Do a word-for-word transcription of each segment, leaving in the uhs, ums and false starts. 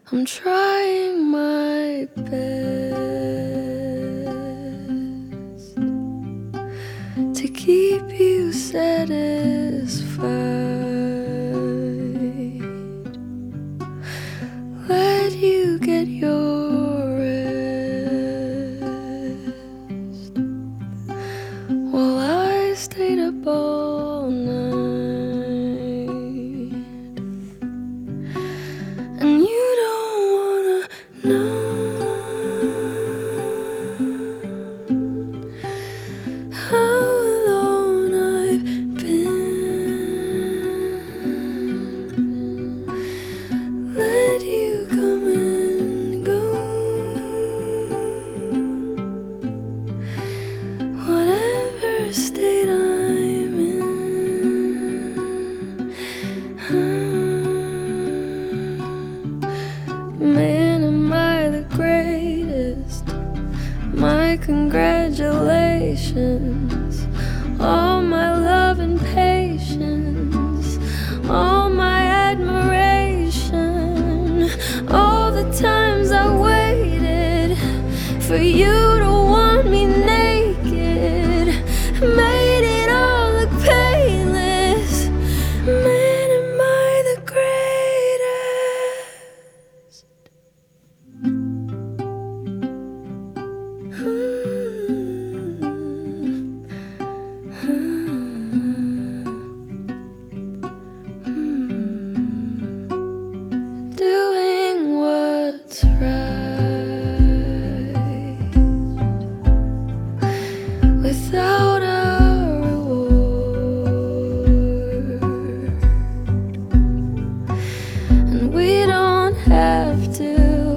I'm trying my best to keep you satisfied, let you get your rest while I stayed up all night. And you don't wanna know how alone I've been. Let you come and go, whatever state I'm in. Man, am I the greatest? My congratulations, all my love and patience, all my admiration, all the times I waited for you to want me naked, made it all look painless. Man, am I the greatest? Doing what's right without a reward, and we don't have to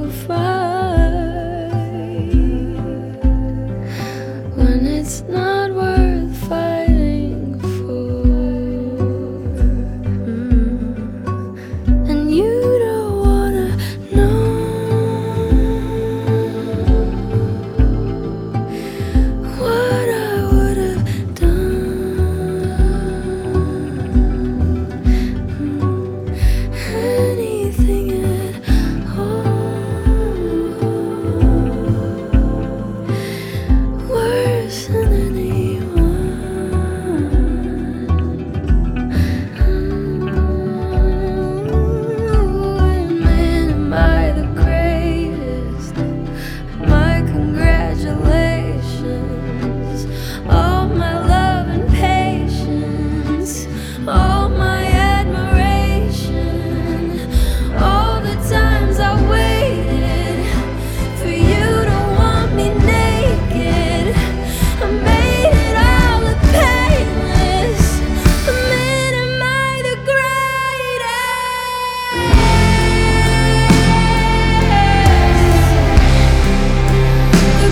fight when it's not worth fighting for. Mm. And you don't wanna know what I would have done. Mm. Anything at all, worse than anyone. Man, am I the greatest? My congratulations, all my love and patience, all my admiration, all the times I waited for you to want me naked, I made it all look painless. Man, am I the greatest? The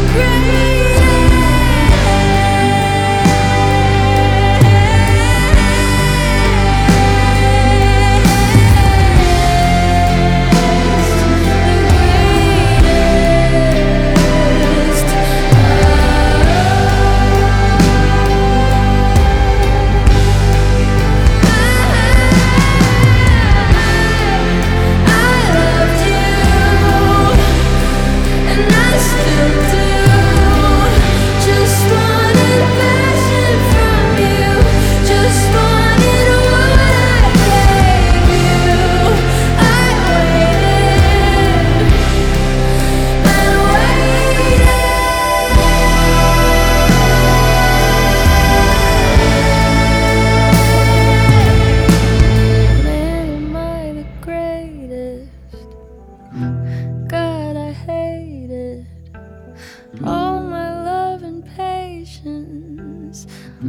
God, I hate it. All my love and patience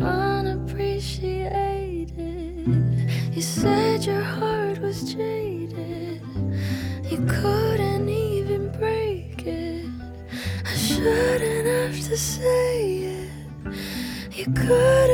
unappreciated. You said your heart was jaded, you couldn't even break it. I shouldn't have to say it, you couldn't